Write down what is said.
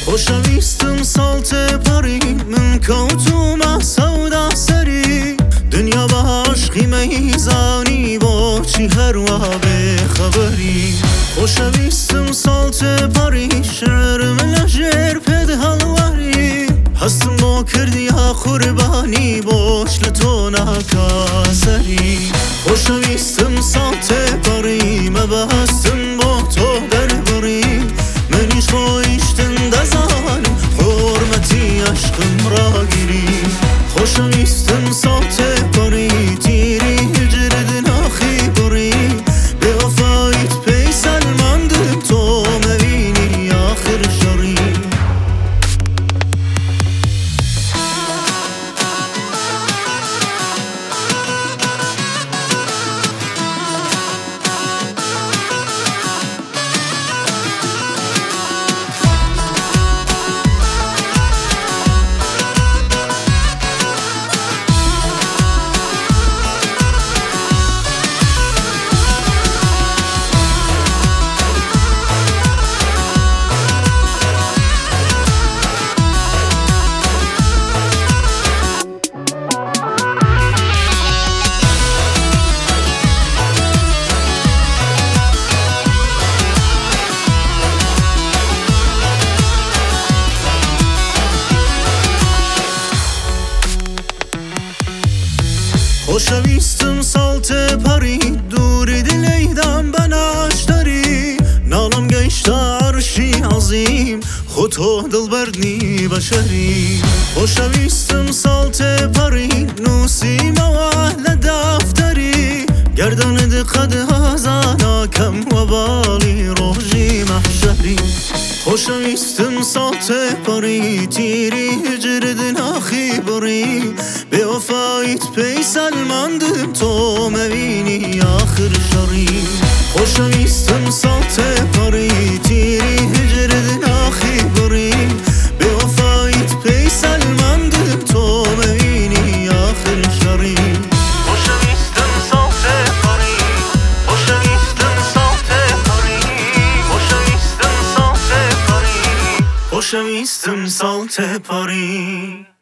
خۆشەویستم ساڵتێ پەڕی من کەوتومە سەودا سەری دنیا بە عاشقی مەیزانی بۆچی هەروە بێخەبەری خۆشەویستم ساڵتێ پەڕی شعرم لە ژێر پێت هەڵوەری هەستم بۆ کردیا قوربانی بۆش لە تۆ ناکا سەری خۆشەویستم ساڵتێ پەڕی مەبەستم بۆ تۆ دەربڕی منیش خۆیشتن دەزانم حورمەتی عەشقم ڕاگیری خۆشەویستم ساڵتێ پەڕی تیری هجرت ناخی بڕی بێوەفاییت پێی سەلماندم تۆ مەبینی ئاخر شەڕی خۆشەویستم ساڵتێ پەڕی دووری دلەیدام بە ناشتەری ناڵم گەیشتە عەرشی عەزیم خۆ تۆ دڵبەرنی بەشەری خۆشەویستم ساڵتێ پەڕی نووسیمەوە لە دافتەری گەردەنت قەد هەزاناکەم وەباڵی ڕۆژی مەحشەری خۆشەویستم ساڵتێ پەڕی تیری هجرت ناخی بڕی بێوەفاییت پێی سەلماندم تۆ مەبینی ئاخر شەڕی خۆشەویستم ساڵتێ پەڕی تیری هجرت ناخی بڕی بێوەفاییت پێی سەلماندم تۆ مەبینی ئاخر شەڕی خۆشەویستم ساڵتێ پەڕی خۆشەویستم ساڵتێ پەڕی خۆشەویستم ساڵتێ پەڕی خۆشەویستم ساڵتێ پەڕی